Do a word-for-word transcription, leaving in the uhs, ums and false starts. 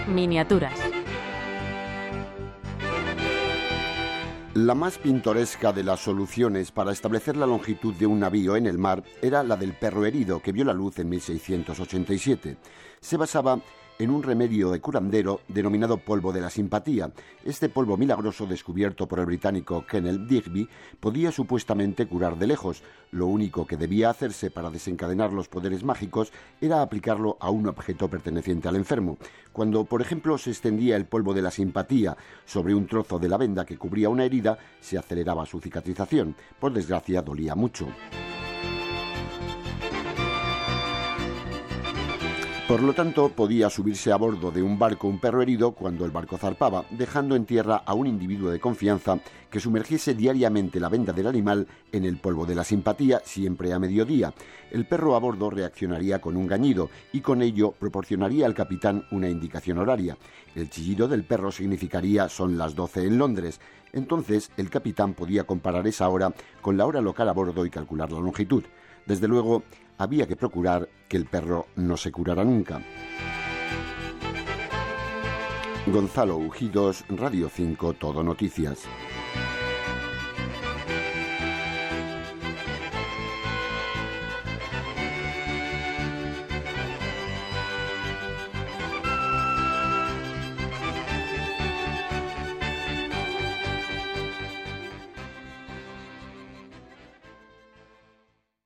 Miniaturas. La más pintoresca de las soluciones para establecer la longitud de un navío en el mar era la del perro herido, que vio la luz en mil seiscientos ochenta y siete. Se basaba en un remedio de curandero denominado polvo de la simpatía. Este polvo milagroso, descubierto por el británico Kenneth Digby, podía supuestamente curar de lejos. Lo único que debía hacerse para desencadenar los poderes mágicos era aplicarlo a un objeto perteneciente al enfermo. Cuando, por ejemplo, se extendía el polvo de la simpatía sobre un trozo de la venda que cubría una herida, se aceleraba su cicatrización. Por desgracia, dolía mucho. Por lo tanto, podía subirse a bordo de un barco un perro herido cuando el barco zarpaba, dejando en tierra a un individuo de confianza que sumergiese diariamente la venda del animal en el polvo de la simpatía, siempre a mediodía. El perro a bordo reaccionaría con un gañido y con ello proporcionaría al capitán una indicación horaria. El chillido del perro significaría son las doce en Londres. Entonces, el capitán podía comparar esa hora con la hora local a bordo y calcular la longitud. Desde luego, había que procurar que el perro no se curara nunca. Gonzalo Ujidos, Radio cinco, Todo Noticias.